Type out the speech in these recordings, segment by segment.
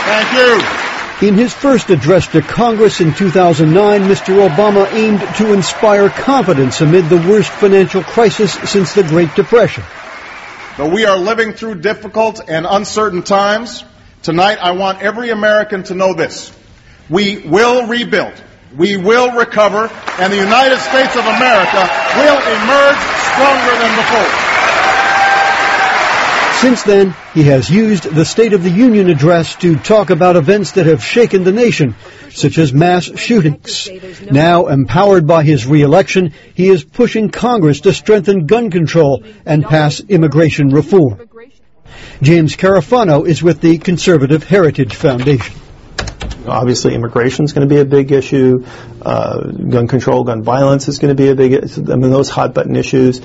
Thank you. In his first address to Congress in 2009, Mr. Obama aimed to inspire confidence amid the worst financial crisis since the Great Depression. Though we are living through difficult and uncertain times, tonight I want every American to know this. We will rebuild, we will recover, and the United States of America will emerge stronger than before. Since then, he has used the State of the Union address to talk about events that have shaken the nation, such as mass shootings. Now, empowered by his re-election, he is pushing Congress to strengthen gun control and pass immigration reform. James Carafano is with the Conservative Heritage Foundation. Obviously, immigration is going to be a big issue. Gun control, gun violence is going to be a big issue. I mean, those hot-button issues.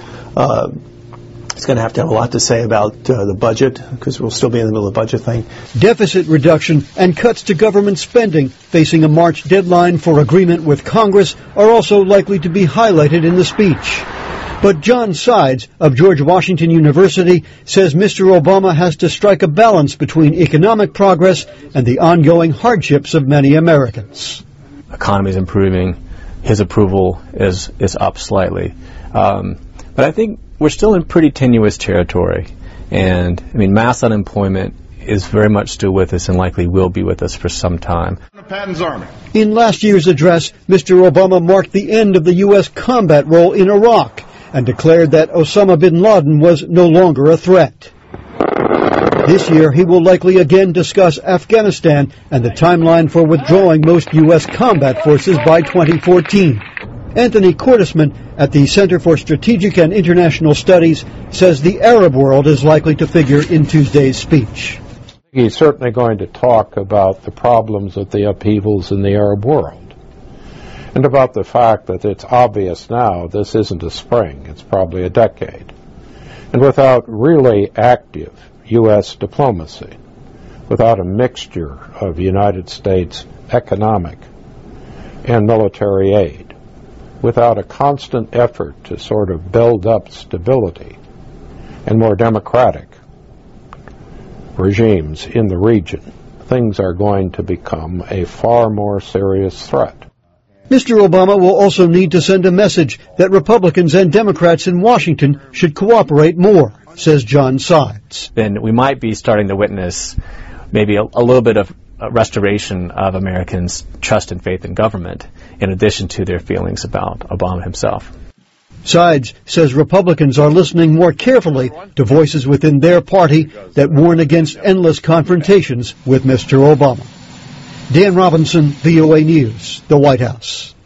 It's going to have a lot to say about the budget, because we'll still be in the middle of the budget thing. Deficit reduction and cuts to government spending, facing a March deadline for agreement with Congress, are also likely to be highlighted in the speech. But John Sides of George Washington University says Mr. Obama has to strike a balance between economic progress and the ongoing hardships of many Americans. The economy is improving. His approval is up slightly. But I think we're still in pretty tenuous territory. And, I mean, mass unemployment is very much still with us and likely will be with us for some time. Patton's Army. In last year's address, Mr. Obama marked the end of the U.S. combat role in Iraq and declared that Osama bin Laden was no longer a threat. This year, he will likely again discuss Afghanistan and the timeline for withdrawing most U.S. combat forces by 2014. Anthony Cordesman at the Center for Strategic and International Studies says the Arab world is likely to figure in Tuesday's speech. He's certainly going to talk about the problems of the upheavals in the Arab world and about the fact that it's obvious now this isn't a spring, it's probably a decade. And without really active U.S. diplomacy, without a mixture of United States economic and military aid, without a constant effort to sort of build up stability and more democratic regimes in the region, things are going to become a far more serious threat. Mr. Obama will also need to send a message that Republicans and Democrats in Washington should cooperate more, says John Sides. Then we might be starting to witness maybe a little bit of restoration of Americans' trust and faith in government, in addition to their feelings about Obama himself. Sides says Republicans are listening more carefully to voices within their party that warn against endless confrontations with Mr. Obama. Dan Robinson, VOA News, the White House.